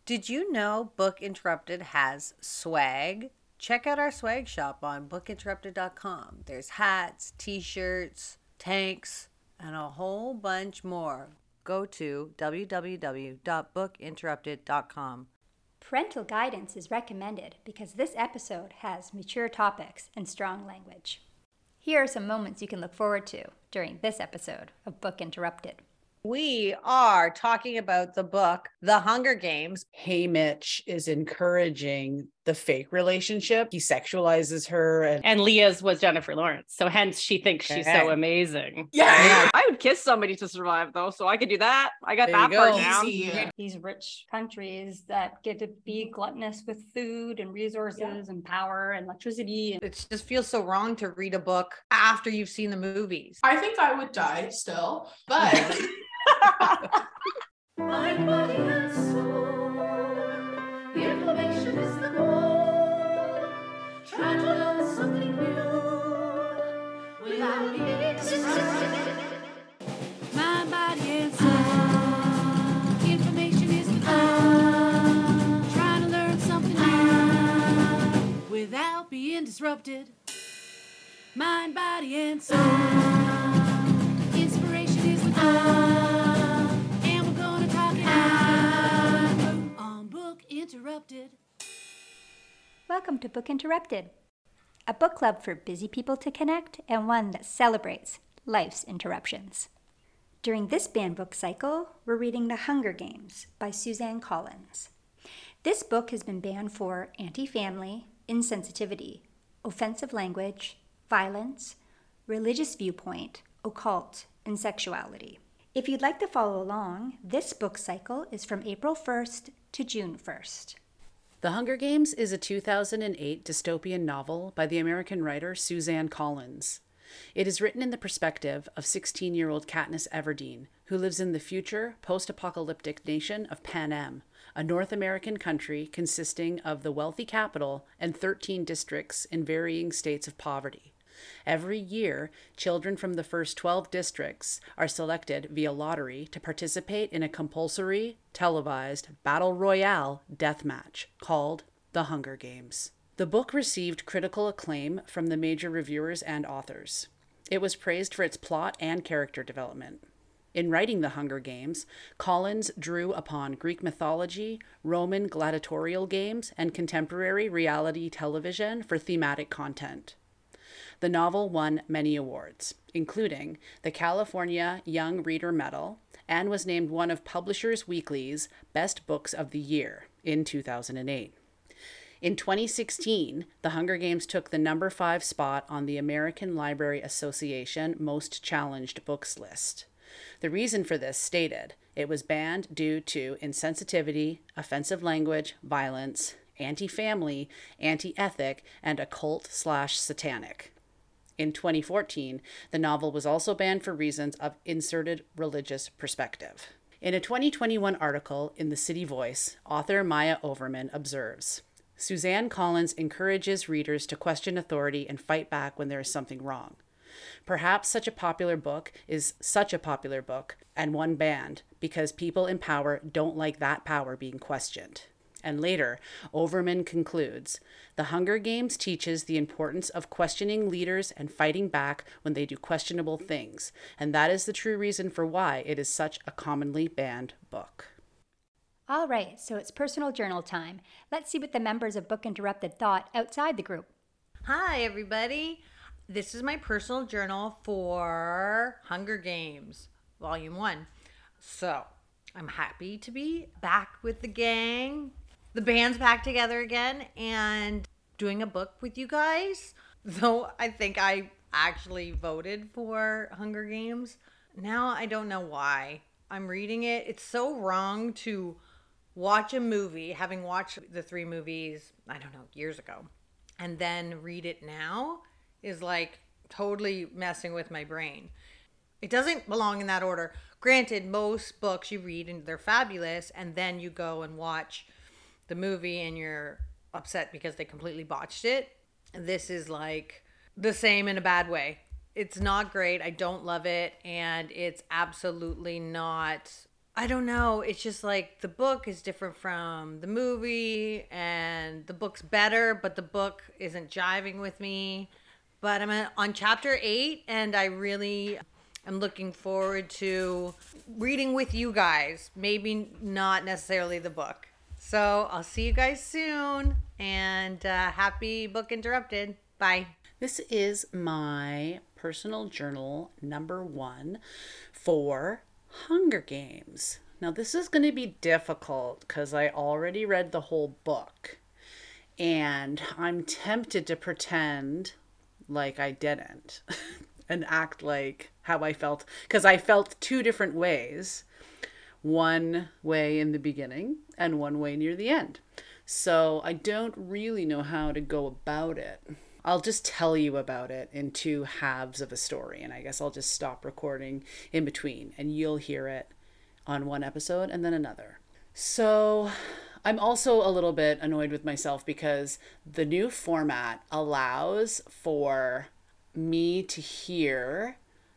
Did you know Book Interrupted has swag? Check out our swag shop on bookinterrupted.com. There's hats, t-shirts, tanks, and a whole bunch more. Go to www.bookinterrupted.com. Parental guidance is recommended because this episode has mature topics and strong language. Here are some moments you can look forward to during this episode of Book Interrupted. We are talking about the book, The Hunger Games. Haymitch is encouraging the fake relationship. He sexualizes her. And Leah's was Jennifer Lawrence. So hence she thinks she's so amazing. Yeah. I would kiss somebody to survive though. So I could do that. I got There that you part go. down. Easy. These rich countries that get to be gluttonous with food and resources and power and electricity. It just feels so wrong to read a book after you've seen the movies. I think I would die still, but Mind, body, and soul. The information is the goal. Try to learn something new without being distracted. Mind, body, and soul. Information is the goal. Try to learn something new without being disrupted. Mind, body, and soul. Inspiration is the goal. Interrupted. Welcome to Book Interrupted, a book club for busy people to connect and one that celebrates life's interruptions. During this banned book cycle, we're reading The Hunger Games by Suzanne Collins. This book has been banned for anti-family, insensitivity, offensive language, violence, religious viewpoint, occult, and sexuality. If you'd like to follow along, this book cycle is from April 1st to June 1st. The Hunger Games is a 2008 dystopian novel by the American writer Suzanne Collins. It is written in the perspective of 16-year-old Katniss Everdeen, who lives in the future post-apocalyptic nation of Panem, a North American country consisting of the wealthy capital and 13 districts in varying states of poverty. Every year, children from the first 12 districts are selected via lottery to participate in a compulsory, televised, battle royale death match called The Hunger Games. The book received critical acclaim from the major reviewers and authors. It was praised for its plot and character development. In writing The Hunger Games, Collins drew upon Greek mythology, Roman gladiatorial games, and contemporary reality television for thematic content. The novel won many awards, including the California Young Reader Medal, and was named one of Publishers Weekly's Best Books of the Year in 2008. In 2016, The Hunger Games took the number 5 spot on the American Library Association Most Challenged Books list. The reason for this stated, it was banned due to insensitivity, offensive language, violence, anti-family, anti-ethic, and occult/satanic. In 2014, the novel was also banned for reasons of inserted religious perspective. In a 2021 article in the City Voice, author Maya Overman observes, Suzanne Collins encourages readers to question authority and fight back when there is something wrong. Perhaps such a popular book is such a popular book and one banned because people in power don't like that power being questioned. And later, Overman concludes, The Hunger Games teaches the importance of questioning leaders and fighting back when they do questionable things, and that is the true reason for why it is such a commonly banned book. All right, so it's personal journal time. Let's see what the members of Book Interrupted thought outside the group. Hi, everybody. This is my personal journal for Hunger Games, Volume 1. So, I'm happy to be back with the gang. The band's back together again and doing a book with you guys. Though I think I actually voted for Hunger Games. Now I don't know why. I'm reading it. It's so wrong to watch a movie, having watched the 3 movies, I don't know, years ago, and then read it now is like totally messing with my brain. It doesn't belong in that order. Granted, most books you read and they're fabulous, and then you go and watch the movie and you're upset because they completely botched it. This is like the same in a bad way. It's not great. I don't love it, and it's absolutely not I don't know. It's just like the book is different from the movie, and the book's better, but the book isn't jiving with me. But I'm on chapter 8, and I really am looking forward to reading with you guys. Maybe not necessarily the book. So I'll see you guys soon, and happy Book Interrupted. Bye. This is my personal journal number 1 for Hunger Games. Now, this is going to be difficult because I already read the whole book, and I'm tempted to pretend like I didn't and act like how I felt, because I felt 2 different ways. One way in the beginning and one way near the end. So I don't really know how to go about it. I'll just tell you about it in 2 halves of a story, and I guess I'll just stop recording in between, and you'll hear it on one episode and then another. So I'm also a little bit annoyed with myself because the new format allows for me to hear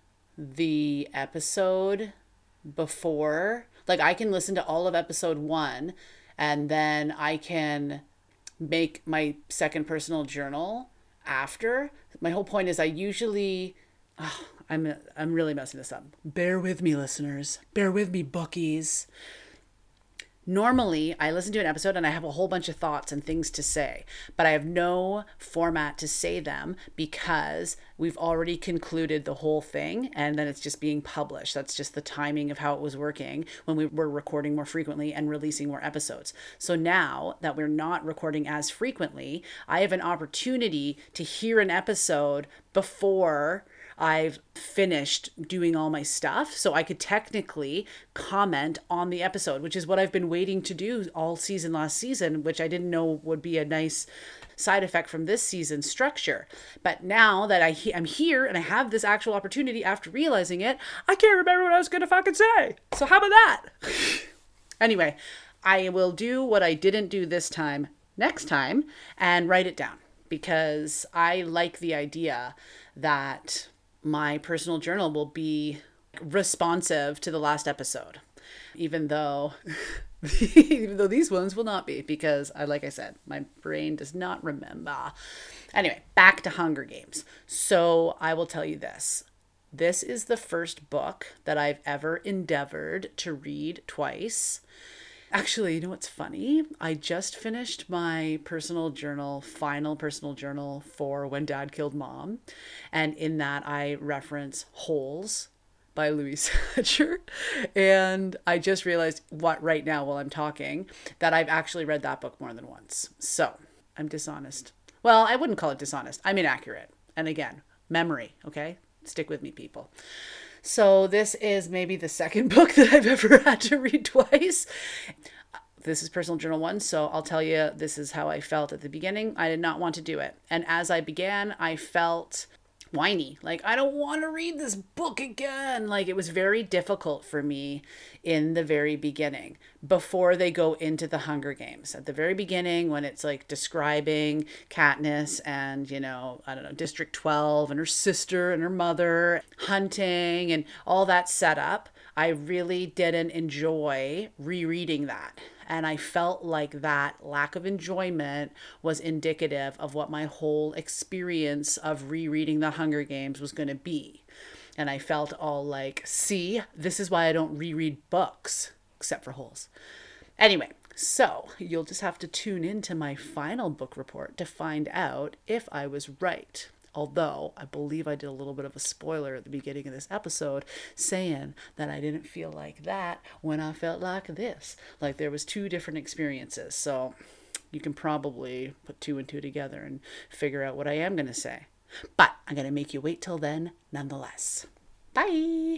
the episode before. Like, I can listen to all of episode 1, and then I can make my second personal journal after. My whole point is I usually I'm really messing this up. Bear with me, listeners. Bear with me, bookies. Normally, I listen to an episode and I have a whole bunch of thoughts and things to say, but I have no format to say them because we've already concluded the whole thing and then it's just being published. That's just the timing of how it was working when we were recording more frequently and releasing more episodes. So now that we're not recording as frequently, I have an opportunity to hear an episode before I've finished doing all my stuff, so I could technically comment on the episode, which is what I've been waiting to do all season last season, which I didn't know would be a nice side effect from this season's structure. But now that I'm here and I have this actual opportunity after realizing it, I can't remember what I was going to fucking say. So how about that? Anyway, I will do what I didn't do this time next time and write it down, because I like the idea that my personal journal will be responsive to the last episode, even though these ones will not be, because like I said, my brain does not remember. Anyway, back to Hunger Games. So I will tell you this. This is the first book that I've ever endeavored to read twice. Actually, you know what's funny? I just finished my final personal journal for When Dad Killed Mom. And in that, I reference Holes by Louise Hatcher. And I just realized right now while I'm talking that I've actually read that book more than once. So I'm dishonest. Well, I wouldn't call it dishonest. I'm inaccurate. And again, memory, okay? Stick with me, people. So this is maybe the second book that I've ever had to read twice. This is personal journal 1, so I'll tell you, this is how I felt at the beginning. I did not want to do it. And as I began, I felt whiny. Like, I don't want to read this book again. Like, it was very difficult for me in the very beginning, before they go into the Hunger Games. At the very beginning, when it's like describing Katniss and, District 12 and her sister and her mother hunting and all that setup, I really didn't enjoy rereading that. And I felt like that lack of enjoyment was indicative of what my whole experience of rereading the Hunger Games was going to be. And I felt all like, see, this is why I don't reread books, except for Holes. Anyway, so you'll just have to tune into my final book report to find out if I was right. Although I believe I did a little bit of a spoiler at the beginning of this episode saying that I didn't feel like that when I felt like this. Like there was 2 different experiences. So you can probably put 2 and 2 together and figure out what I am going to say. But I'm going to make you wait till then nonetheless. Bye!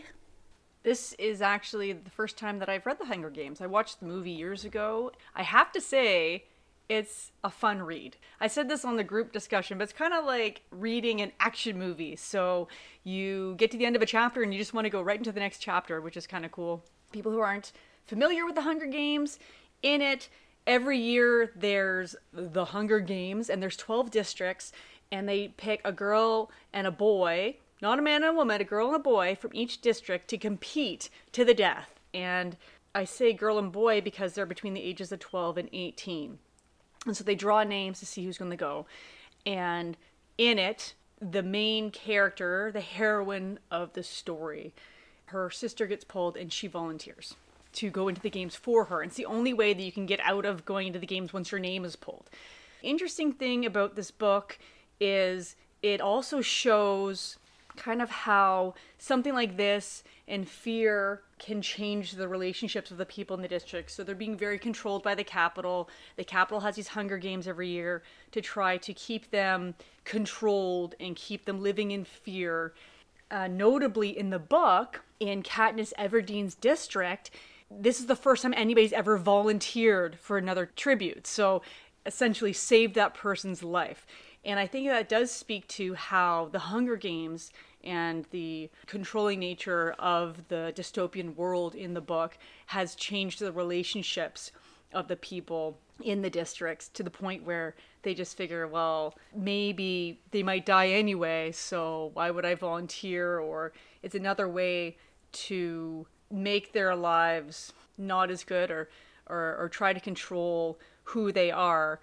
This is actually the first time that I've read The Hunger Games. I watched the movie years ago. I have to say, it's a fun read. I said this on the group discussion, but it's kind of like reading an action movie. So you get to the end of a chapter and you just want to go right into the next chapter, which is kind of cool. People who aren't familiar with the Hunger Games, in it, every year there's the Hunger Games and there's 12 districts, and they pick a girl and a boy, not a man and a woman, a girl and a boy from each district to compete to the death. And I say girl and boy because they're between the ages of 12 and 18. And so they draw names to see who's going to go. And in it, the main character, the heroine of the story, her sister gets pulled and she volunteers to go into the games for her. It's the only way that you can get out of going into the games once your name is pulled. Interesting thing about this book is it also shows kind of how something like this and fear can change the relationships of the people in the district. So they're being very controlled by the Capitol. The Capitol has these Hunger Games every year to try to keep them controlled and keep them living in fear. Notably in the book, in Katniss Everdeen's district, this is the first time anybody's ever volunteered for another tribute. So essentially saved that person's life. And I think that does speak to how the Hunger Games and the controlling nature of the dystopian world in the book has changed the relationships of the people in the districts to the point where they just figure, well, maybe they might die anyway, so why would I volunteer? Or it's another way to make their lives not as good or try to control who they are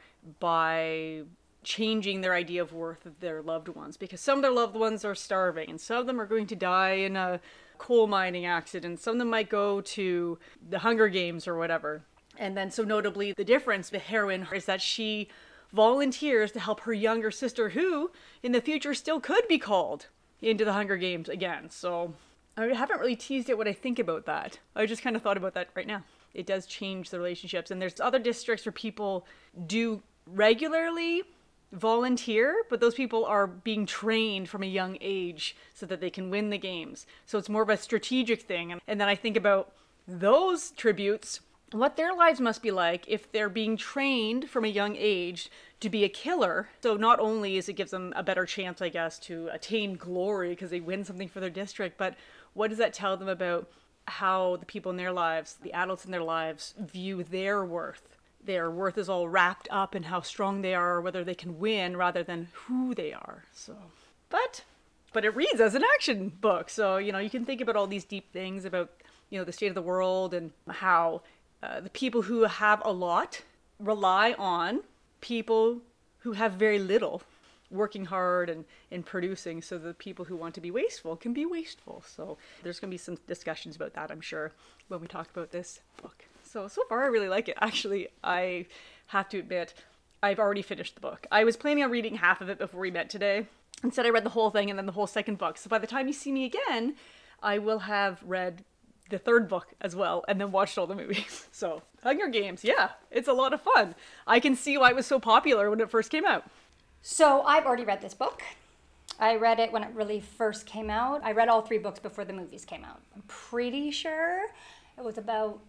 by changing their idea of worth of their loved ones, because some of their loved ones are starving and some of them are going to die in a coal mining accident. Some of them might go to the Hunger Games or whatever. And then so notably the difference, the heroine, is that she volunteers to help her younger sister who in the future still could be called into the Hunger Games again. So I haven't really teased out what I think about that. I just kind of thought about that right now. It does change the relationships. And there's other districts where people do regularly volunteer, but those people are being trained from a young age so that they can win the games. So it's more of a strategic thing. And then I think about those tributes, what their lives must be like if they're being trained from a young age to be a killer. So not only is it gives them a better chance, I guess, to attain glory because they win something for their district, but what does that tell them about how the people in their lives, the adults in their lives, view their worth? Their worth is all wrapped up in how strong they are or whether they can win rather than who they are. So, but it reads as an action book. So, you can think about all these deep things about, the state of the world and how the people who have a lot rely on people who have very little, working hard and producing, so the people who want to be wasteful can be wasteful. So there's going to be some discussions about that, I'm sure, when we talk about this book. So far I really like it. Actually, I have to admit, I've already finished the book. I was planning on reading half of it before we met today. Instead, I read the whole thing and then the whole second book. So by the time you see me again, I will have read the third book as well and then watched all the movies. So Hunger Games, yeah, it's a lot of fun. I can see why it was so popular when it first came out. So I've already read this book. I read it when it really first came out. I read all 3 books before the movies came out. I'm pretty sure it was about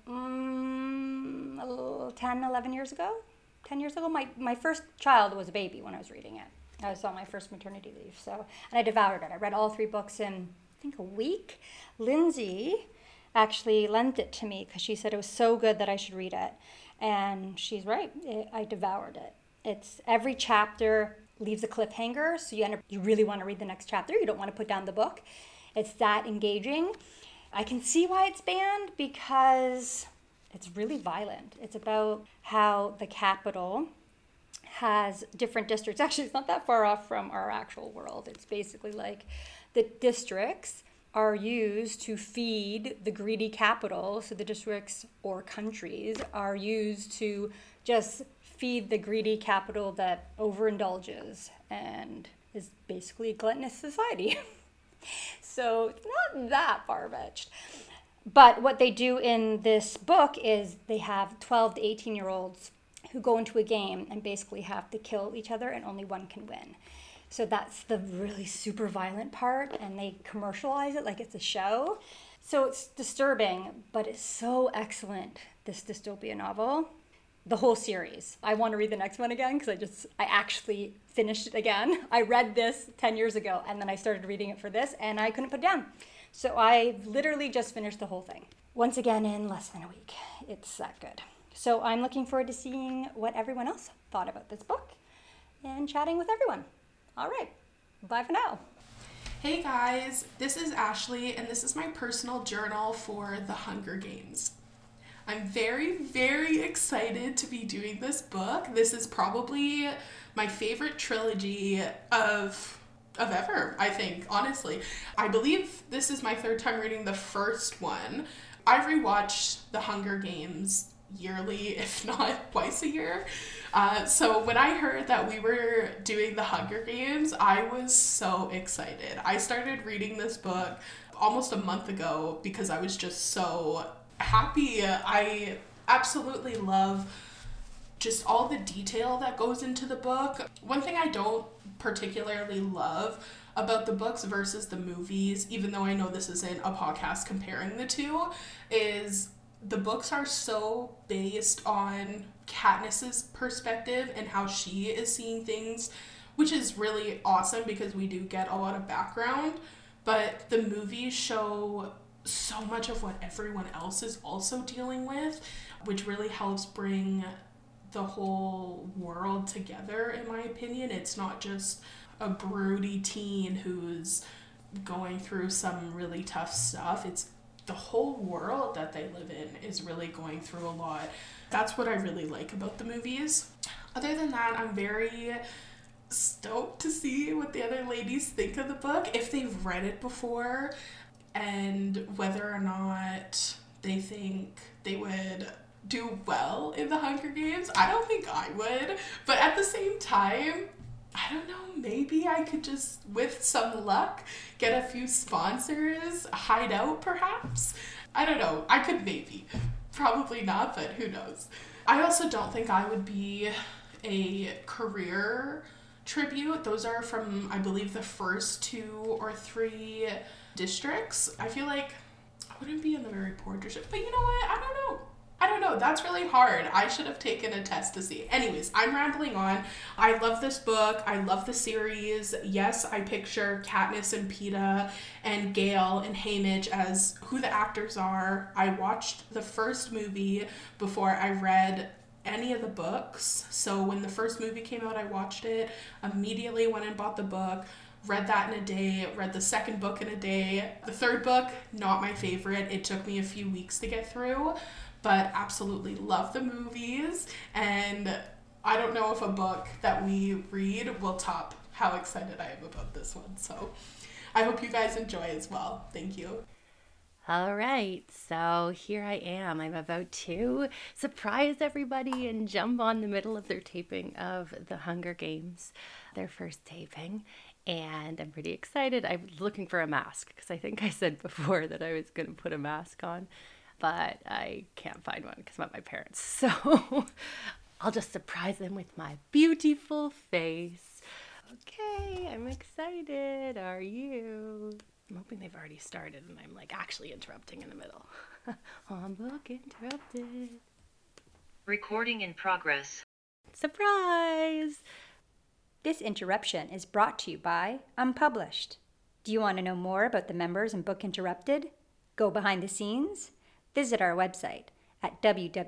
10, 11 years ago. 10 years ago. My first child was a baby when I was reading it. I was on my first maternity leave. And I devoured it. I read all 3 books in, I think, a week. Lindsay actually lent it to me because she said it was so good that I should read it. And she's right. I devoured it. It's every chapter leaves a cliffhanger, so you really want to read the next chapter. You don't want to put down the book. It's that engaging. I can see why it's banned because it's really violent. It's about how the Capitol has different districts. Actually, it's not that far off from our actual world. It's basically like the districts are used to feed the greedy Capitol. So the districts or countries are used to just feed the greedy Capitol that overindulges and is basically a gluttonous society. So it's not that far-fetched. But what they do in this book is they have 12 to 18-year-olds who go into a game and basically have to kill each other and only one can win. So that's the really super violent part, and they commercialize it like it's a show. So it's disturbing, but it's so excellent, this dystopian novel. The whole series. I want to read the next one again because I actually finished it again. I read this 10 years ago and then I started reading it for this and I couldn't put it down. So I literally just finished the whole thing. Once again in less than a week. It's that good. So I'm looking forward to seeing what everyone else thought about this book and chatting with everyone. All right. Bye for now. Hey guys, this is Ashley and this is my personal journal for the Hunger Games. I'm very, very excited to be doing this book. This is probably my favorite trilogy of ever, I think, honestly. I believe this is my third time reading the first one. I rewatch The Hunger Games yearly, if not twice a year. So when I heard that we were doing The Hunger Games, I was so excited. I started reading this book almost a month ago because I was just so happy. I absolutely love just all the detail that goes into the book. One thing I don't particularly love about the books versus the movies, even though I know this isn't a podcast comparing the two, is the books are so based on Katniss's perspective and how she is seeing things, which is really awesome because we do get a lot of background, but the movies show so much of what everyone else is also dealing with, which really helps bring the whole world together, in my opinion. It's not just a broody teen who's going through some really tough stuff. It's the whole world that they live in is really going through a lot. That's what I really like about the movies. Other than that, I'm very stoked to see what the other ladies think of the book, if they've read it before, and whether or not they think they would do well in the Hunger Games. I don't think I would, but at the same time, I don't know, maybe I could just, with some luck, get a few sponsors, hide out perhaps. I don't know, I could maybe. Probably not, but who knows. I also don't think I would be a career tribute. Those are from, I believe, the first 2 or 3 districts. I feel like I wouldn't be in the very poor district, but you know what? I don't know. That's really hard. I should have taken a test to see. Anyways, I'm rambling on. I love this book. I love the series. Yes, I picture Katniss and Peeta and Gale and Haymitch as who the actors are. I watched the first movie before I read any of the books. So when the first movie came out, I watched it, immediately went and bought the book, read that in a day, read the second book in a day. The third book, not my favorite. It took me a few weeks to get through, but absolutely love the movies. And I don't know if a book that we read will top how excited I am about this one. So I hope you guys enjoy as well. Thank you. All right, so here I am. I'm about to surprise everybody and jump on the middle of their taping of The Hunger Games, their first taping. And I'm pretty excited. I'm looking for a mask because I think I said before that I was going to put a mask on, but I can't find one because I'm at my parents'. So I'll just surprise them with my beautiful face. Okay, I'm excited. Are you? I'm hoping they've already started and I'm like actually interrupting in the middle. On book interrupted. Recording in progress. Surprise! This interruption is brought to you by Unpublished. Do you want to know more about the members in Book Interrupted? Go behind the scenes? Visit our website at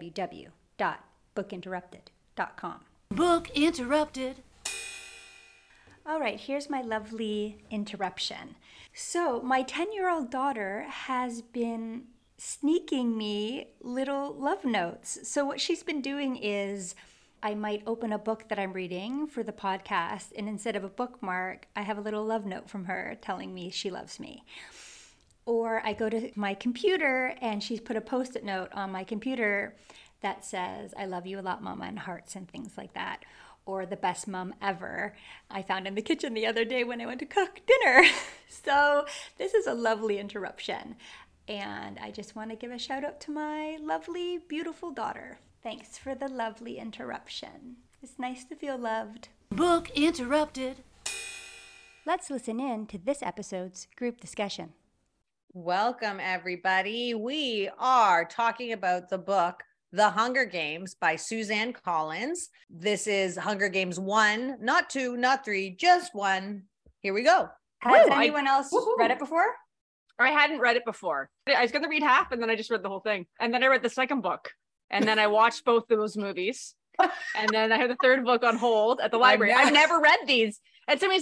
www.bookinterrupted.com. Book interrupted. All right, here's my lovely interruption. So, my 10-year-old daughter has been sneaking me little love notes. So, what she's been doing is I might open a book that I'm reading for the podcast, and instead of a bookmark, I have a little love note from her telling me she loves me. Or I go to my computer and she's put a Post-it note on my computer that says, I love you a lot, Mama, and hearts and things like that. Or the best mom ever I found in the kitchen the other day when I went to cook dinner. So this is a lovely interruption. And I just want to give a shout out to my lovely, beautiful daughter. Thanks for the lovely interruption. It's nice to feel loved. Book interrupted. Let's listen in to this episode's group discussion. Welcome, everybody. We are talking about the book The Hunger Games by Suzanne Collins. This is Hunger Games 1, not 2, not 3, just 1. Here we go. Has anyone else read it before? I hadn't read it before. I was going to read half and then I just read the whole thing. And then I read the second book. And then I watched both of those movies. And then I had the third book on hold at the library. I've never read these. And somebody's like,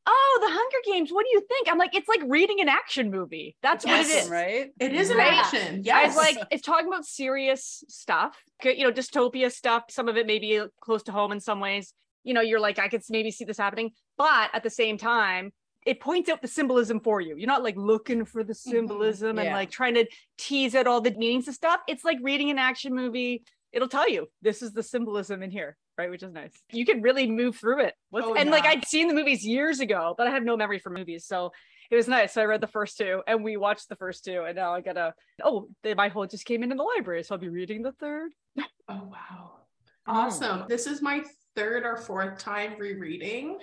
oh, the Hunger Games, what do you think? I'm like, it's like reading an action movie. That's what it Yes. is. Right? It is an Right. action. I Yes. was like, it's talking about serious stuff, dystopia stuff. Some of it may be close to home in some ways. You're like, I could maybe see this happening. But at the same time, it points out the symbolism for you. You're not like looking for the symbolism and Yeah. like trying to tease out all the meanings of stuff. It's like reading an action movie. It'll tell you this is the symbolism in here, right? Which is nice. You can really move through it. And like, yeah. I'd seen the movies years ago, but I have no memory for movies. So it was nice. So I read the first two and we watched the first two. And now I my whole just came in the library. So I'll be reading the third. Oh, wow. Awesome. This is my third or fourth time rereading.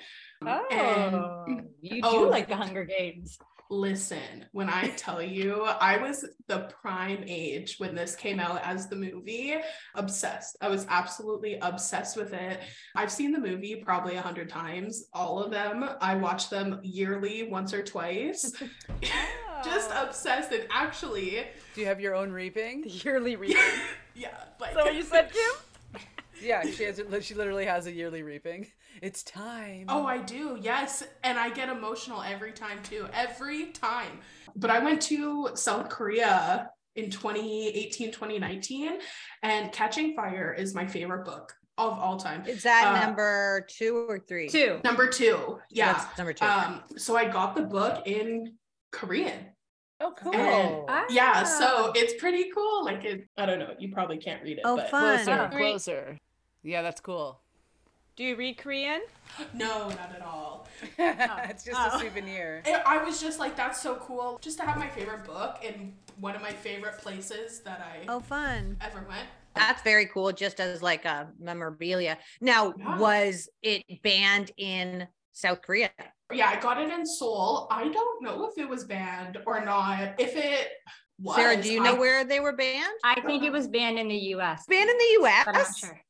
And You Oh. like the Hunger Games. listen, when I tell you, I was the prime age when this came out as the movie. Obsessed. I was absolutely obsessed with it. I've seen the movie probably 100 times, all of them. I watch them yearly, once or twice. Just obsessed. And actually, Do you have your own reaping? The yearly reading. yeah, like So you said, Kim? Yeah, she literally has a yearly reaping. It's time. Oh, I do. Yes. And I get emotional every time too. Every time. But I went to South Korea in 2018, 2019, and Catching Fire is my favorite book of all time. Is that number 2 or 3? 2. Number 2. Yeah. That's number 2. So I got the book in Korean. Oh, cool. And yeah, so it's pretty cool. Like I don't know, you probably can't read it. Oh, but fun. Closer. Yeah, that's cool. Do you read Korean? No, not at all. It's just a souvenir. I was just like, that's so cool. Just to have my favorite book in one of my favorite places that I Oh, fun. ever went. That's very cool, just as like a memorabilia. Now, Yeah. was it banned in South Korea? Yeah, I got it in Seoul. I don't know if it was banned or not. If it was, Sarah, do you know where they were banned? I think it was banned in the U.S. Banned in the U.S.? I'm not sure.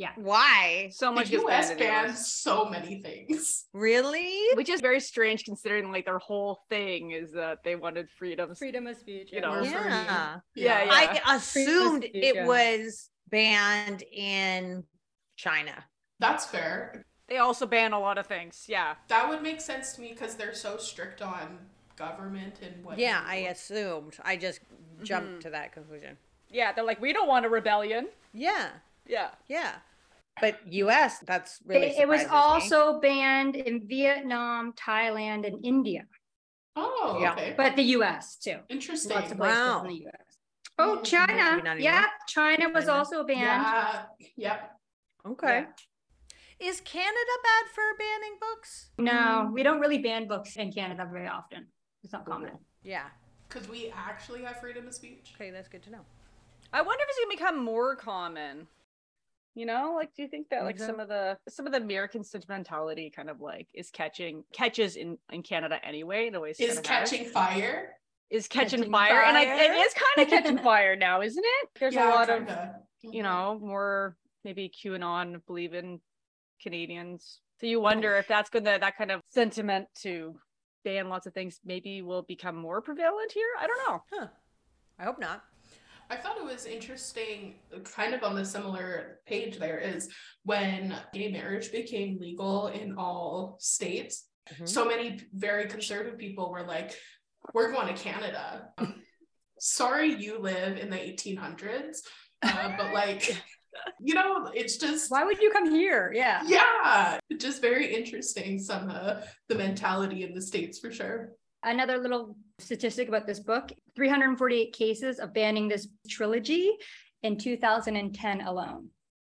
Why? So much the gets U.S. banned in the bans US. so many things. Really? Which is very strange considering like their whole thing is that they wanted freedom. Freedom of speech. You know, Yeah. Yeah. I assumed speech, it yeah. was banned in China. That's fair. They also ban a lot of things. Yeah. That would make sense to me because they're so strict on government and what. Yeah, you- I assumed. I just jumped to that conclusion. Yeah. They're like, we don't want a rebellion. Yeah, Yeah. yeah. But U.S., that's really It was surprises me. also banned in Vietnam, Thailand, and India, Oh, Yeah. okay. but the U.S. too. Interesting. Lots of places Wow. in the U.S. Oh, Mm, China. maybe not Yeah, anymore. China was China. also banned. Yeah. Yep. Okay. Is Canada bad for banning books? No, we don't really ban books in Canada very often. It's not common. Yeah. Because we actually have freedom of speech. Okay, that's good to know. I wonder if it's gonna become more common. You know, like, do you think that like so? some of the American sentimentality kind of like catches in Canada anyway? In a way, Is Catching Fire? is catching Catching fire, and Fire? it is kind of catching fire now, isn't it? There's a lot of kinda. you know, more maybe QAnon believing Canadians. So you wonder if that's that kind of sentiment to ban lots of things maybe will become more prevalent here. I don't know. Huh. I hope not. I thought it was interesting, kind of on the similar page there, is when gay marriage became legal in all states, Mhm. so many very conservative people were like, we're going to Canada. Sorry you live in the 1800s, but like, you know, it's just, Why would you come here? Yeah. yeah, just very interesting, some the mentality in the States for sure. Another little statistic about this book, 348 cases of banning this trilogy in 2010 alone.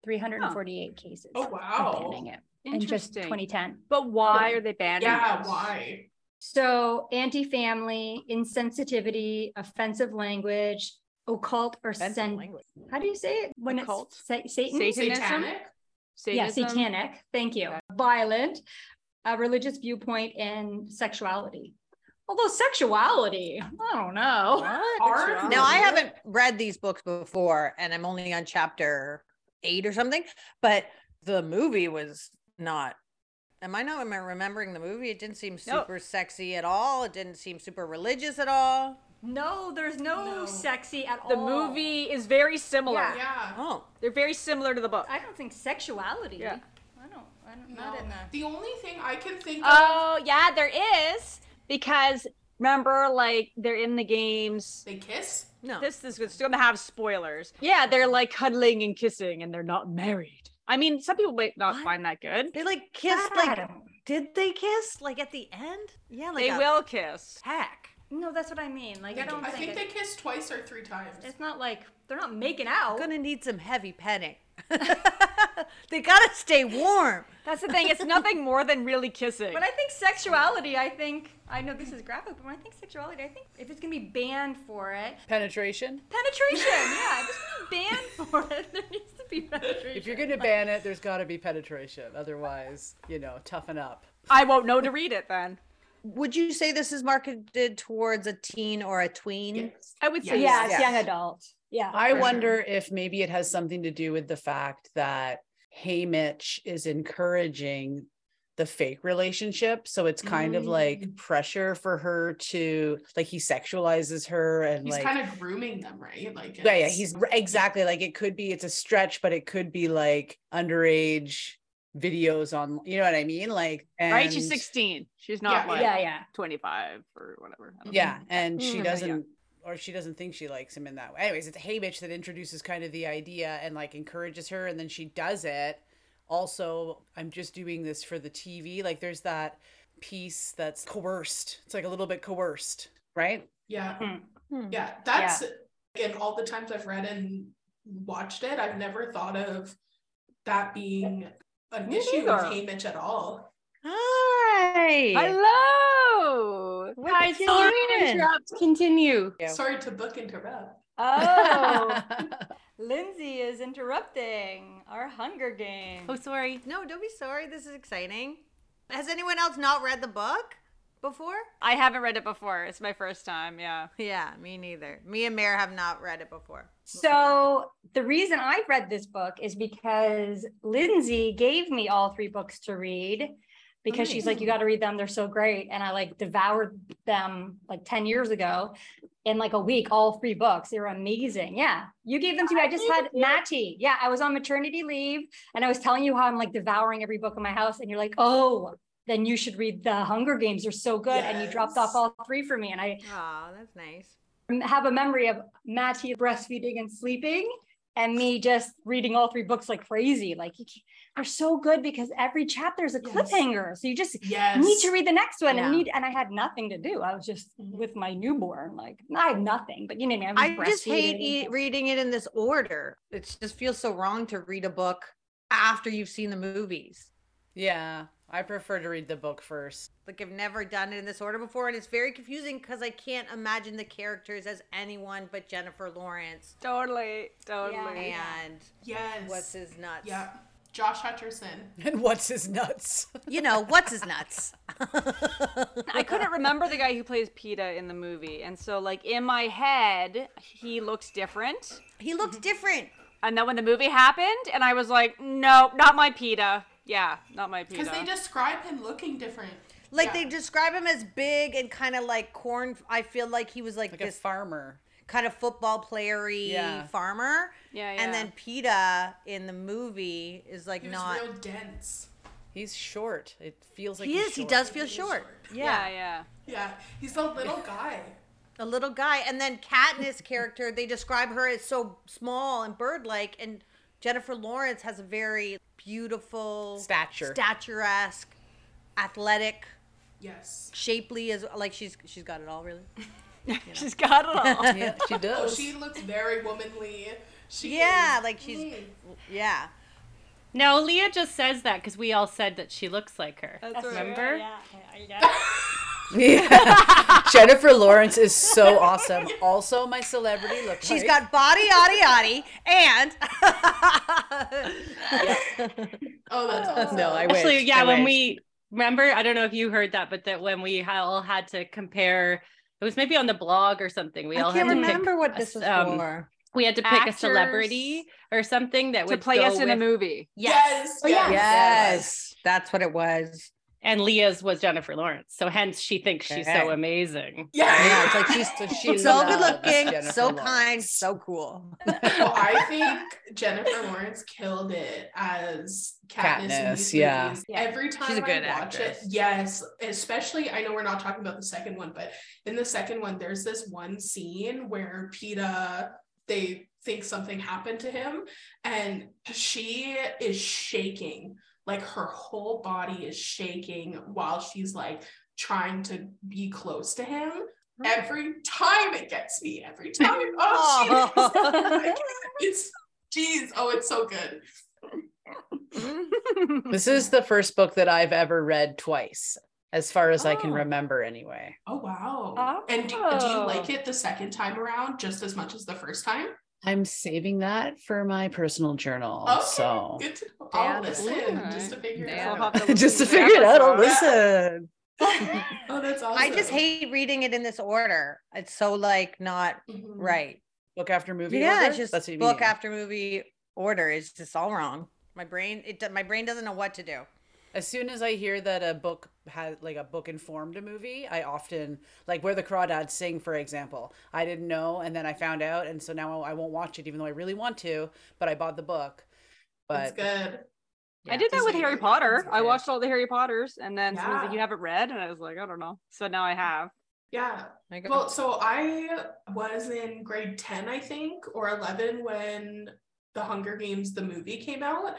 348 cases Oh, wow. of banning it in just 2010. But why are they banning Yeah, it? why? So anti-family, insensitivity, offensive language, occult or Offensive language. how do you say it? When Occult? it's Satan? Satanism? Satanic? Yeah, Satanism? satanic. Thank you. Violent, a religious viewpoint, and sexuality. Although sexuality, I don't know. Art? Now, I haven't read these books before, and I'm only on chapter 8 or something, but the movie was not. Am I not remembering the movie? It didn't seem super sexy at all. It didn't seem super religious at all. No, there's no, No. sexy at The all. movie is very similar. Yeah. Yeah. Oh, They're very similar to the book. I don't think sexuality. Yeah. I No. The only thing I can think of. Oh, yeah, there is. Because remember, like, they're in the games. They kiss? No. This is going to have spoilers. Yeah, they're like cuddling and kissing and they're not married. I mean, some people might not find that good. They like kissed, like, did they kiss? Like at the end? Yeah, like They will kiss. heck. No, that's what I mean. Like, I don't I think think they kissed twice or 3 times. it's not like they're not making out. Gonna need some heavy petting. They gotta stay warm. That's the thing. It's nothing more than really kissing. But I think sexuality, I know this is graphic, but when I think sexuality, I think if it's going to be banned for it, Penetration. penetration, yeah, if it's going to be banned for it, there needs to be penetration. If you're going to ban it, there's got to be penetration. Otherwise, toughen up. I won't know to read it then. Would you say this is marketed towards a teen or a tween? Yes. I would say Yeah, yes. it's young adult. Yeah. I For wonder if maybe it has something to do with the fact that Haymitch is encouraging the fake relationship. So it's kind of like pressure for her to, like, he sexualizes her and He's like kind of grooming them, right? Like, yeah, he's exactly like, it's a stretch, but it could be like underage videos on, you know what I mean? Like, and, Right? She's 16. She's not Yeah, like yeah. 25 or whatever. I don't know. yeah, and she Mm, doesn't, or she doesn't think she likes him in that way. Anyways, it's Haymitch that introduces kind of the idea and like encourages her, and then she does it. Also, I'm just doing this for the TV. Like, there's that piece that's coerced. It's like a little bit coerced, right? Yeah. Hmm. Yeah. That's, in all the times I've read and watched it, I've never thought of that being an issue with neither. Haymitch at all. Hi. Hello. What Hi, you sorry to doing? interrupt. Continue. Yeah. Sorry to book interrupt. Oh, Lindsay is interrupting our Hunger Games. Oh, sorry. No, don't be sorry. This is exciting. Has anyone else not read the book before? I haven't read it before. It's my first time. Yeah. Yeah, me neither. Me and Mare have not read it before. So the reason I read this book is because Lindsay gave me all 3 books to read because she's like, you got to read them. They're so great. And I like devoured them like 10 years ago in like a week, all 3 books. They were amazing. Yeah. You gave them to me. I just had Matty. Yeah. I was on maternity leave and I was telling you how I'm like devouring every book in my house. And you're like, oh, then you should read The Hunger Games. They're so good. And you dropped off all 3 for me. And I Oh, that's nice. have a memory of Matty breastfeeding and sleeping and me just reading all 3 books like crazy. Like, they're so good because every chapter is a cliffhanger. So you just need to read the next one and I had nothing to do. I was just with my newborn. Like, I had nothing, but you know what I mean? I just hate reading it in this order. It just feels so wrong to read a book after you've seen the movies. Yeah, I prefer to read the book first. Like, I've never done it in this order before, and it's very confusing because I can't imagine the characters as anyone but Jennifer Lawrence. Totally. And Yes. what's his nuts? Yeah. Josh Hutcherson. And what's his nuts? You know, what's his nuts? I couldn't remember the guy who plays PETA in the movie. And so, like, in my head, he looks different. He looks different. And then when the movie happened, and I was like, no, not my PETA. Yeah, not my PETA. Because they describe him looking different. Like, they describe him as big and kind of like corn. I feel like he was like Like a this farmer. kind of football player-y farmer. Yeah. And then PETA in the movie is like He was not. real dense. He's short. It feels like He he's is. He short. does feel short. Yeah. Yeah. Yeah. He's a little guy. A little guy. And then Katniss' character, they describe her as so small and bird-like. And Jennifer Lawrence has a very beautiful statuesque, athletic, Yes. shapely, as like she's got it all, really. She's got it all. Yeah, she Oh, does. she looks very womanly. She Yeah, is- like she's yeah. No, Leah just says that because we all said that she looks like her. That's Remember? Yeah. Jennifer Lawrence is so awesome. Also, my celebrity look. She's got body, yaddy, yaddy, and Oh, that's awesome. No, I wish. Actually, yeah, I when wish. we remember, I don't know if you heard that, but that when we all had to compare, it was maybe on the blog or something. We all had to pick what this was for. We had to pick a Actors celebrity or something that to would play go us in a with- movie. Yes. Oh, yeah. Yes, that's what it was. And Leah's was Jennifer Lawrence. So hence she thinks she's so amazing. Yeah, it's like She so loves good looking, Jennifer so Lawrence. kind, so cool. Well, I think Jennifer Lawrence killed it as Katniss in Katniss, these yeah. movies. Every time She's a good I watch actress. it, yes, especially, I know we're not talking about the second one, but in the second one, there's this one scene where Peeta, they think something happened to him, and she is shaking. Like her whole body is shaking while she's like trying to be close to him. Every time it gets me. Every time. Oh, it's geez. Oh, it's so good. This is the first book that I've ever read twice, as far as I can remember anyway. Oh wow. And do you like it the second time around just as much as the first time? I'm saving that for my personal journal. Okay, So good to know. I'll Dan's listen listening. just to figure it Dan. out. just to figure it out, I'll listen. Oh, that's awesome. I just hate reading it in this order. It's so like not Mhm. right. Book after movie. Yeah, order? it's just That's what you book mean. after movie order is just all wrong. My brain doesn't know what to do. As soon as I hear that a book has like a book informed a movie, I often like Where the Crawdads Sing, for example. I didn't know, and then I found out, and so now I won't watch it, even though I really want to. But I bought the book. That's But good. I did that with Disney. Harry Potter. I Okay. watched all the Harry Potters, and then someone's like, Yeah. "You haven't read," and I was like, "I don't know." So now I have. Yeah. Well, so I was in grade 10, I think, or 11 when The Hunger Games, the movie came out.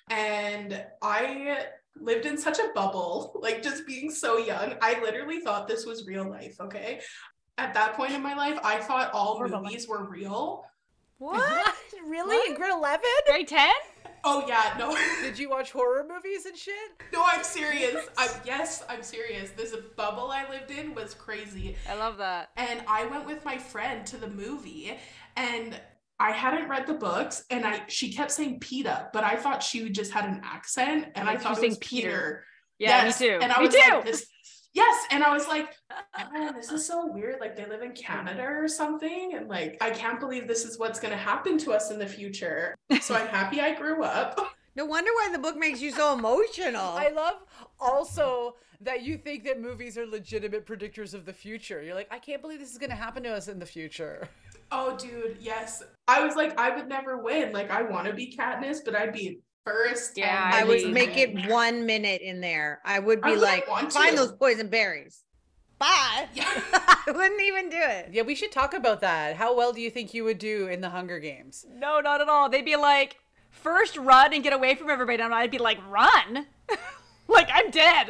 And I lived in such a bubble, like just being so young. I literally thought this was real life, okay? At that point in my life, I thought all movies were real. What? really? In grade 11? Grade 10? Oh, yeah, no. Did you watch horror movies and shit? No, I'm serious. I'm serious. This bubble I lived in was crazy. I love that. And I went with my friend to the movie, and I hadn't read the books, and she kept saying Peeta, but I thought she just had an accent, and I Like, thought she it was was saying Peter. Peter. Yeah, Yes, me too. And I Me was too. like, yes, and I was like, oh, this is so weird. Like they live in Canada or something, and like I can't believe this is what's gonna happen to us in the future. So I'm happy I grew up. No wonder why the book makes you so emotional. I love also that you think that movies are legitimate predictors of the future. You're like, I can't believe this is going to happen to us in the future. Oh, dude, yes. I was like, I would never win. Like I want to be Katniss, but I'd be first. Yeah, I would Really? make it 1 minute in there. I would I be wouldn't like, want find to. those poison berries. Bye. Yeah. I wouldn't even do it. Yeah, we should talk about that. How well do you think you would do in the Hunger Games? No, not at all. They'd be like, first run and get away from everybody. And I'd be like, run? Like, I'm dead.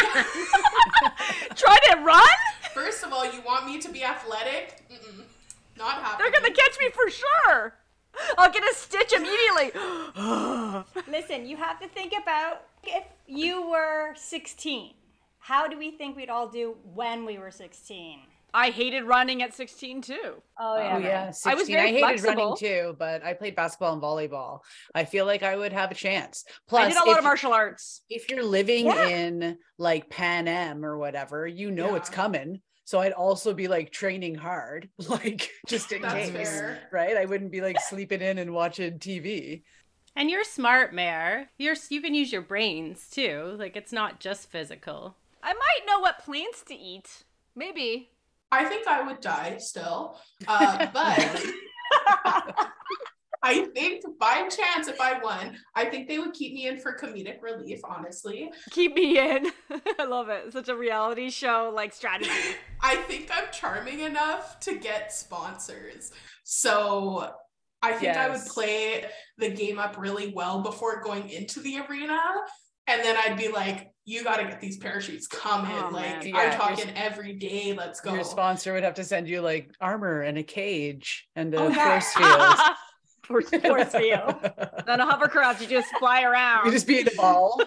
Try to run? First of all, you want me to be athletic? Mm-mm. Not happening. They're gonna catch me for sure. I'll get a stitch immediately. Listen, you have to think about if you were 16. How do we think we'd all do when we were 16? I hated running at 16 too. Oh, yeah. Oh right. yeah, 16. I was very hated flexible. running too, but I played basketball and volleyball. I feel like I would have a chance. Plus, I did a lot of martial arts. if you're living Yeah. in like Pan Am or whatever, you know it's Yeah. coming. So I'd also be like training hard, like just in That's case, fair. right? I wouldn't be like sleeping in and watching TV. And you're smart, Mare. You can use your brains too. Like it's not just physical. I might know what plants to eat. Maybe. I think I would die still. But I think by chance, if I won, I think they would keep me in for comedic relief, honestly. Keep me in. I love it. Such a reality show like strategy. I think I'm charming enough to get sponsors. So I think I would Yes. play the game up really well before going into the arena. And then I'd be like, you got to get these parachutes coming. Oh, like, man. Yeah, I'm talking every day. Let's go. Your sponsor would have to send you like armor and a cage and a Oh, yeah. force field. Force field. Then a hovercraft, you just fly around. You just be in a ball.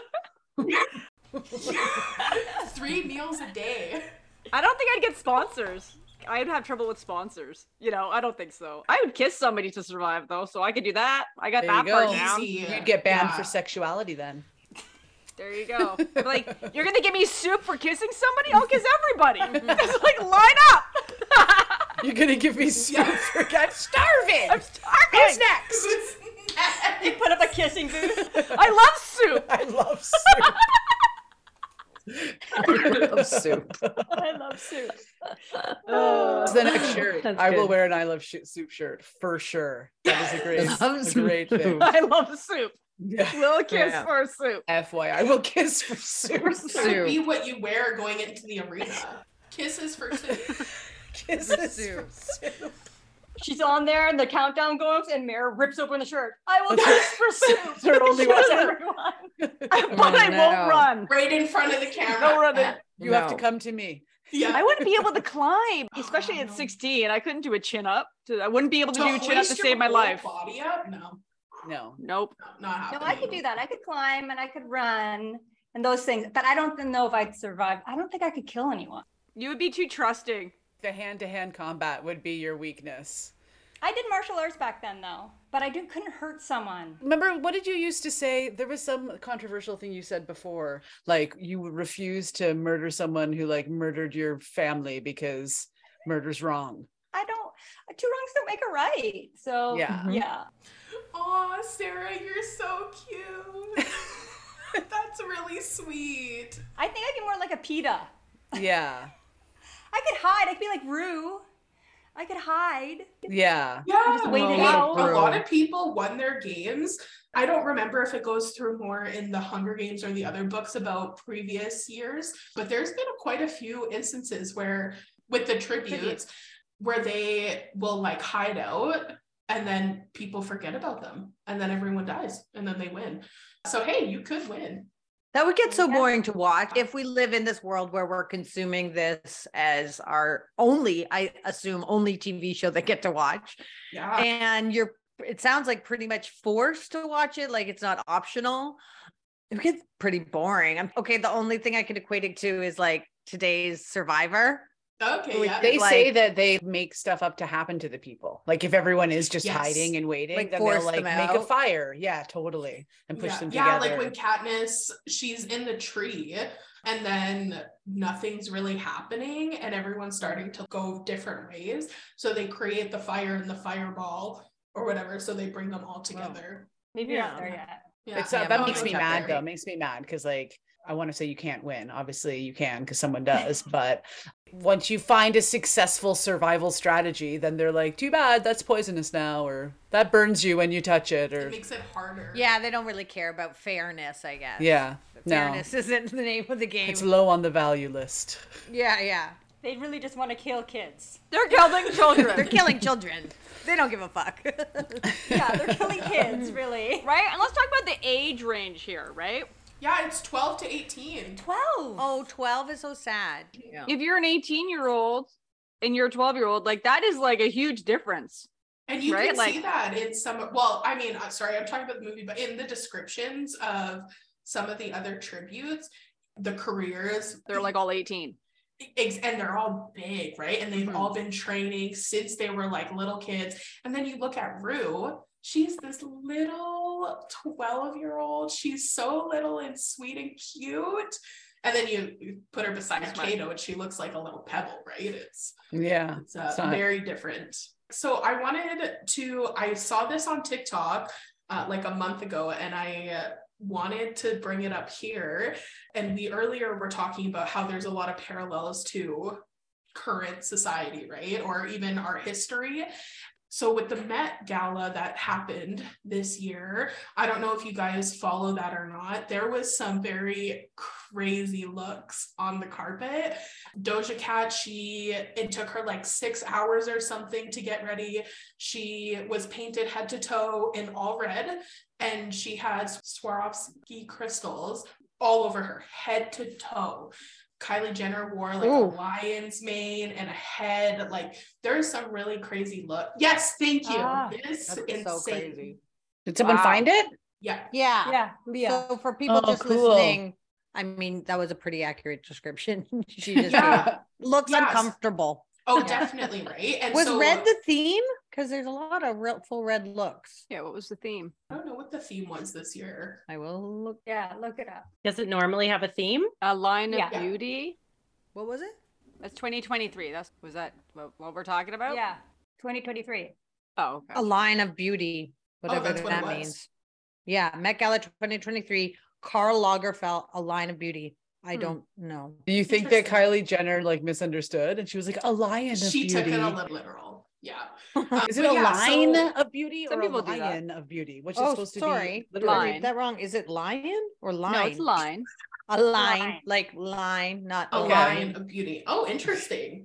3 meals a day. I don't think I'd get sponsors. I'd have trouble with sponsors. You know, I don't think so. I would kiss somebody to survive though, so I could do that. I got There that you part go. down. Easy. You'd get banned Yeah. for sexuality then. There you go. I'm like, you're gonna give me soup for kissing somebody? I'll kiss everybody. Just like line up. You're gonna give me soup for I'm starving. I'm starving. Who's next? Put up a kissing booth. I love soup. I love soup. the next shirt. That's I will good. wear an I Love Soup shirt for sure. That is a great, Love a great soup. thing. I love soup. Yeah. Little kiss Yeah. for soup. FYI, I will kiss for soup. That would be what you wear going into the arena. Kisses for soup. Kisses soup. for soup. She's on there and the countdown goes and Mare rips open the shirt. I will kiss for soup. That's her only Shows weapon. everyone. But I no. won't run. Right in front of the camera. No running. You have to No. come to me. Yeah. I wouldn't be able to climb, especially at 16. I couldn't do a chin up. I wouldn't be able to do a chin up to hoist your save my whole life. Body up? No. No. Nope. Not No, happening. I could do that. I could climb and I could run and those things, but I don't know if I'd survive. I don't think I could kill anyone. You would be too trusting. The hand-to-hand combat would be your weakness. I did martial arts back then though, but I couldn't hurt someone. Remember, what did you used to say? There was some controversial thing you said before, like you would refuse to murder someone who like murdered your family because murder's wrong. Two wrongs don't make a right. So Yeah. yeah. Aw, Sarah, you're so cute. That's really sweet. I think I'd be more like a PETA. Yeah. I could hide. I could be like Rue. I could hide. Yeah. Yeah, Just wait it a out. lot of people won their games. I don't remember if it goes through more in the Hunger Games or the other books about previous years, but there's been quite a few instances where with the tributes where they will like hide out and then people forget about them and then everyone dies and then they win. So hey, you could win. That would get so Yeah. boring to watch if we live in this world where we're consuming this as our only, I assume, only TV show that get to watch. Yeah. And it sounds like pretty much forced to watch it, like it's not optional. It gets pretty boring. Okay, the only thing I could equate it to is like today's Survivor. Okay, yeah. They Like- say that they make stuff up to happen to the people. Like if everyone is just Yes. hiding and waiting, Like then they'll force like them make a out. fire. Yeah, totally. And push yeah. them Yeah, together. like when Katniss, she's in the tree and then nothing's really happening and everyone's starting to go different ways. So they create the fire and the fireball or whatever. So they bring them all together. Maybe Yeah. not there yet. Yeah. It's Yeah, that but makes me it's up mad there. though. It makes me mad because like I want to say you can't win. Obviously you can because someone does, but once you find a successful survival strategy, then they're like, too bad, that's poisonous now, or that burns you when you touch it, or It makes it harder. Yeah, they don't really care about fairness, I guess. yeah, no, Fairness isn't the name of the game. it's low on the value list. Yeah. They really just want to kill kids. They're killing children. They're killing children. They don't give a fuck. Yeah, they're killing kids, really. Right? And let's talk about the age range here, right? Yeah, it's 12 to 18. 12. Oh, 12 is so sad. Yeah. If you're an 18-year-old and you're a 12-year-old, like that is like a huge difference. And you Right, can like- see that in some, well, I mean, sorry, I'm talking about the movie, but in the descriptions of some of the other tributes, the careers, They're like all 18. and they're all big, right? And they've Mhm. all been training since they were like little kids. And then you look at Rue, she's this little 12-year-old. She's so little and sweet and cute. And then you put her beside That's right. Kato and she looks like a little pebble, right? It's Yeah, it's it's not- very different. So I saw this on TikTok like a month ago and I wanted to bring it up here. And we earlier were talking about how there's a lot of parallels to current society, right? Or even our history. So with the Met Gala that happened this year, I don't know if you guys follow that or not. There was some very crazy looks on the carpet. Doja Cat, it took her like 6 hours or something to get ready. She was painted head to toe in all red, and she had Swarovski crystals all over her, head to toe. Kylie Jenner wore like Ooh. a lion's mane and a head. Like there's some really crazy look. Yes, thank you. This That's insane. so crazy. Did someone Wow. find it? Yeah. Yeah. Yeah, Leah. So for people Oh, just cool. listening, I mean, that was a pretty accurate description. She just Yeah. looks Yes. uncomfortable. Oh, Yeah. definitely, right? And Was so red the theme? Because there's a lot of real full red looks. Yeah, what was the theme? I don't know what the theme was this year. I will look. Yeah, look it up. Does it normally have a theme? A line of Yeah. beauty. What was it? That's 2023. Was that what we're talking about? Yeah, 2023. Oh, okay. A line of beauty, whatever that's what it that was. means. Yeah, Met Gala 2023, Karl Lagerfeld, A Line of Beauty. I don't know. Do you think that Interesting. Kylie Jenner like misunderstood and she was like a lion of She beauty? took it a little literal. Yeah. Is it But a yeah, line so of beauty Some or a people do that. lion of beauty, which is Oh, supposed to be sorry. literal? Did I Line. read that wrong? Is it lion or line? No, it's a line. A line, Line. like line, not a a Okay. line of beauty. Oh, interesting.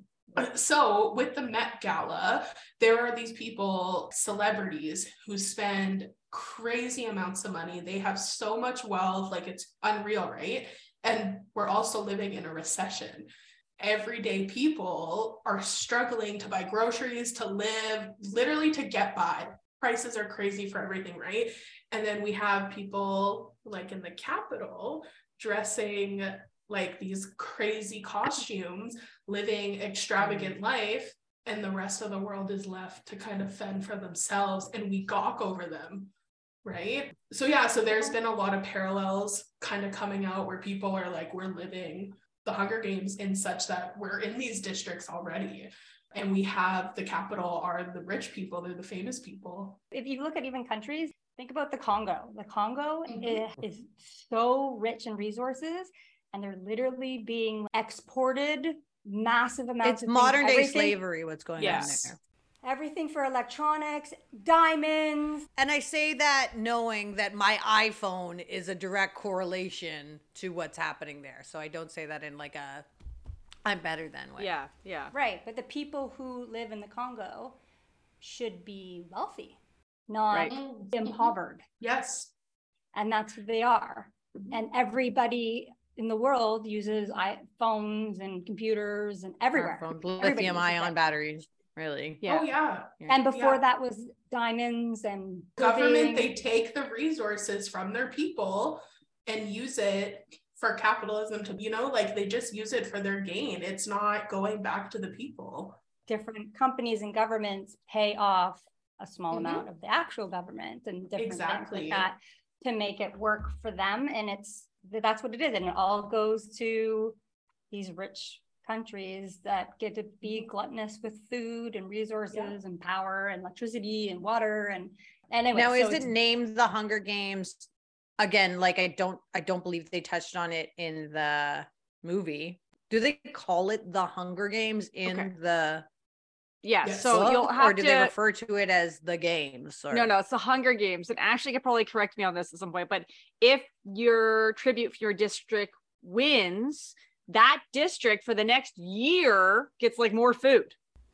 So with the Met Gala, there are these people, celebrities, who spend crazy amounts of money. They have so much wealth, like it's unreal, right? And we're also living in a recession. Everyday people are struggling to buy groceries, to live, literally to get by. Prices are crazy for everything, right? And then we have people like in the Capitol dressing like these crazy costumes, living extravagant life, and the rest of the world is left to kind of fend for themselves, and we gawk over them, right? So yeah, so there's been a lot of parallels kind of coming out where people are like, we're living the Hunger Games in such that we're in these districts already, and we have the capital are the rich people, they're the famous people. If you look at even countries, think about the Congo. The Congo Mhm. is so rich in resources, and they're literally being exported massive amounts It's of modern things, day everything- slavery, what's going Yes. on there. Everything for electronics, diamonds. And I say that knowing that my iPhone is a direct correlation to what's happening there. So I don't say that in like a I'm better than way. Yeah, yeah. Right, but the people who live in the Congo should be wealthy, not Right. impoverished. Yes. And that's who they are. And everybody in the world uses iPhones and computers and everywhere. Smartphone, Everybody lithium uses ion it. batteries, really. Yeah. Oh yeah. And before Yeah. that was diamonds and Government, they clothing. take the resources from their people and use it for capitalism to, like they just use it for their gain. It's not going back to the people. Different companies and governments pay off a small Mhm. amount of the actual government and different things Exactly. like that to make it work for them. And that's what it is. And it all goes to these rich countries that get to be gluttonous with food and resources and power and electricity and water. And anyway, Now, so is it it's- named the Hunger Games? Again, like I don't believe they touched on it in the movie. Do they call it the Hunger Games in Okay. the Yeah, Yes. so book, you'll have or do to they refer to it as the games? Or... No, it's the Hunger Games. And Ashley could probably correct me on this at some point, but if your tribute for your district wins, that district for the next year gets like more food.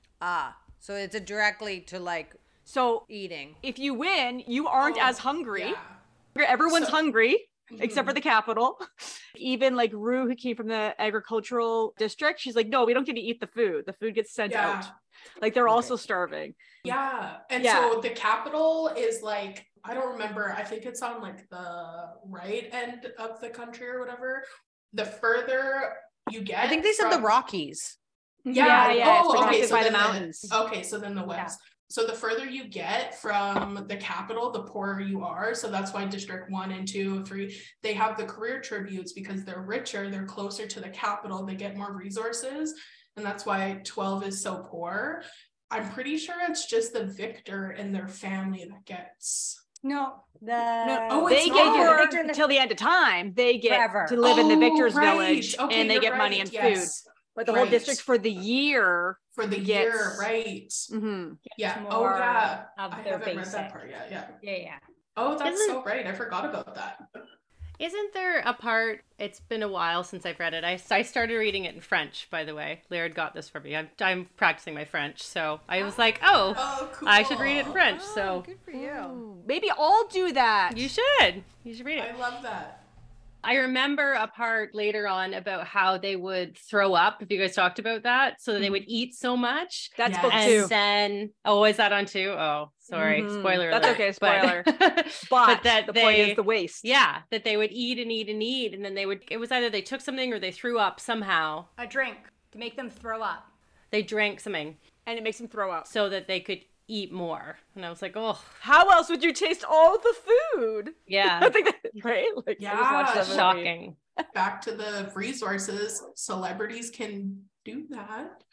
So it's a directly to like So eating. if you win, you aren't as hungry. Yeah. Everyone's So- hungry except for Mhm. the capital. Even like Rue, who came from the agricultural district, she's like, no, we don't get to eat the food. The food gets sent Yeah. out. Like they're also starving. Yeah. And Yeah. so the capital is like, I don't remember, I think it's on like the right end of the country or whatever. The further you get, I think they said the from- Rockies. Yeah, it's Oh, okay. protected So by the then mountains. Okay, so then the west. So the further you get from the capital, the poorer you are. So that's why District 1 and 2, 3, they have the career tributes because they're richer, they're closer to the capital, they get more resources. And that's why 12 is so poor. I'm pretty sure it's just the victor and their family that gets. no, Oh, They it's get not. for Victor in the- till the end of time. They get Forever. to live in the victor's right. village, Okay, and they you're get money right, and yes. food. But the whole Right. district for the year For the gets- year, right. Mhm. Yeah. more Oh, yeah. of I their haven't read that basic. part yet. Yeah. Yeah. Oh, that's Isn't- so right. I forgot about that. Isn't there a part? It's been a while since I've read it. I started reading it in French, by the way. Laird got this for me. I'm practicing my French, so I was like, oh, Oh, cool. I should read it in French. So good for you. Maybe I'll do that. you should read it. I love that. I remember a part later on about how they would throw up, if you guys talked about that, so that they would eat so much. That's Yes. book And two. then, is that on two? Oh, sorry. Mhm. Spoiler That's alert. okay, But- spoiler. but But that the point they- is the waste. Yeah, that they would eat and eat and eat. And then it was either they took something or they threw up somehow. A drink to make them throw up. They drank something And it makes them throw up. so that they could eat more. And I was like, oh, How else would you taste all the food? yeah, I think that, right? Like, I just watched Yeah, that movie. shocking. Back to the resources, celebrities can do that.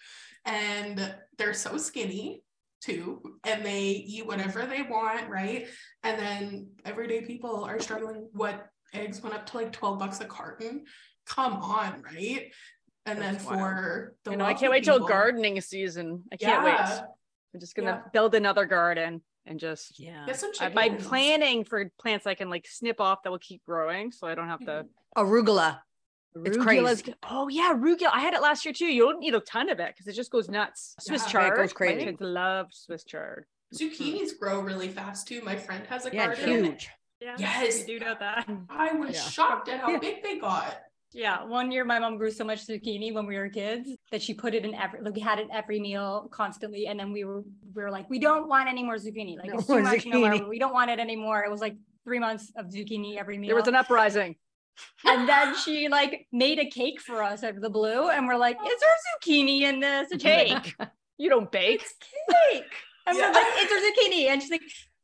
And they're so skinny too. And they eat whatever they want, right? And then everyday people are struggling. What eggs went up to like $12 a carton. Come on, right? And That's then for the I can't wait till gardening season. I can't wait. I'm just gonna build another garden and just get some my chickens. planning for plants I can like snip off that will keep growing, so I don't have to. Arugula. It's crazy. Oh yeah, arugula. I had it last year too. You don't need a ton of it because it just goes nuts. Swiss chard. It goes crazy. My kids love Swiss chard. Zucchinis grow really fast too. My friend has a garden. Huge. Yeah, Yes. you do know that. I was shocked at how big they got. Yeah, one year my mom grew so much zucchini when we were kids that she put it in we had it every meal constantly, and then we were like, we don't want any more zucchini. Like, it's too much, we don't want it anymore. It was like 3 months of zucchini every meal. There was an uprising. And then she like made a cake for us out of the blue, and we're like, is there zucchini in this? And she's like, Cake. You don't bake. it's cake. And we're like, is there zucchini? And she's like,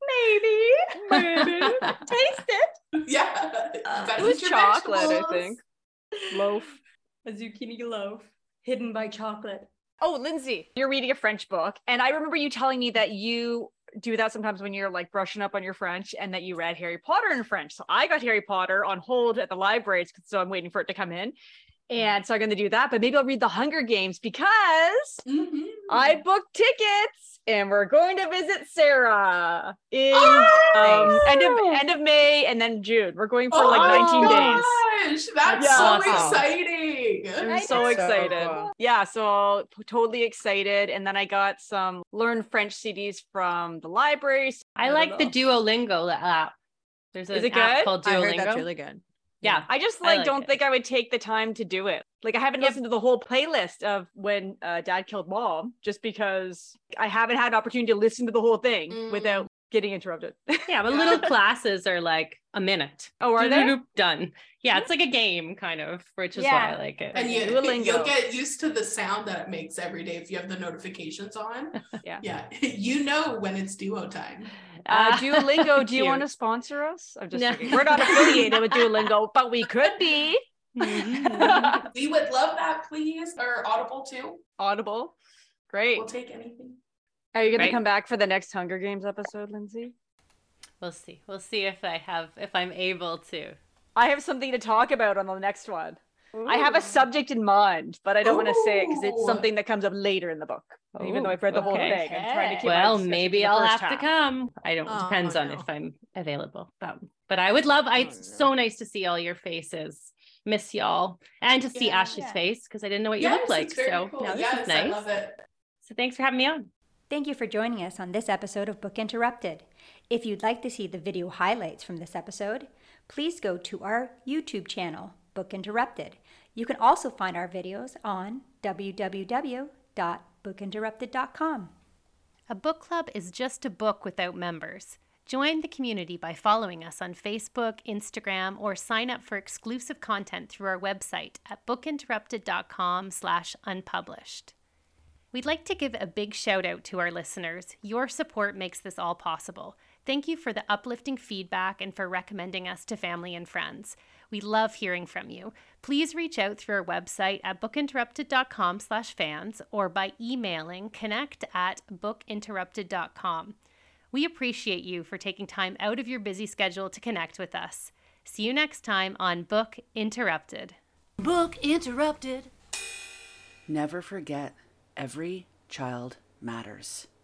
maybe. Taste it. Yeah. It was chocolate, I think. Loaf. A zucchini loaf hidden by chocolate. Oh, Lindsay, you're reading a French book. And I remember you telling me that you do that sometimes when you're like brushing up on your French, and that you read Harry Potter in French. So I got Harry Potter on hold at the library, so I'm waiting for it to come in. And so I'm going to do that, but maybe I'll read The Hunger Games because I booked tickets and we're going to visit Sarah in end of May and then June. We're going for like 19 days. Gosh, that's so exciting. I'm so excited. Cool. Yeah, so totally excited. And then I got some Learn French CDs from the library. I like the Duolingo app. There's an app called Duolingo. I heard that's really good. Yeah. I just don't think I would take the time to do it. Like, I haven't listened to the whole playlist of when Dad Killed Mom, just because I haven't had an opportunity to listen to the whole thing without getting interrupted. Yeah, but little classes are like a minute. Oh, are they? Done. Yeah, it's like a game kind of, which is why I like it. And you'll get used to the sound that it makes every day if you have the notifications on. Yeah. You know when it's Duo time. Duolingo, do you want to sponsor us? I'm just kidding. We're not affiliated with Duolingo, but we could be. We would love that, please. Or Audible too. Audible. Great. We'll take anything. Are you going to come back for the next Hunger Games episode, Lindsay? We'll see. We'll see if I'm able to. I have something to talk about on the next one. Ooh. I have a subject in mind, but I don't want to say it because it's something that comes up later in the book. Even though I've read the whole thing, I'm trying to keep maybe I'll have to come. I don't. Depends on if I'm available. But I would love. It's so nice to see all your faces. Miss y'all, and to see Ashley's face because I didn't know what you looked like. So cool. Now this is nice. I love it. So thanks for having me on. Thank you for joining us on this episode of Book Interrupted. If you'd like to see the video highlights from this episode, please go to our YouTube channel, Book Interrupted. You can also find our videos on www.bookinterrupted.com. A book club is just a book without members. Join the community by following us on Facebook, Instagram, or sign up for exclusive content through our website at bookinterrupted.com/unpublished. We'd like to give a big shout out to our listeners. Your support makes this all possible. Thank you for the uplifting feedback and for recommending us to family and friends. We love hearing from you. Please reach out through our website at bookinterrupted.com/fans or by emailing connect@bookinterrupted.com. We appreciate you for taking time out of your busy schedule to connect with us. See you next time on Book Interrupted. Book Interrupted. Never forget, every child matters.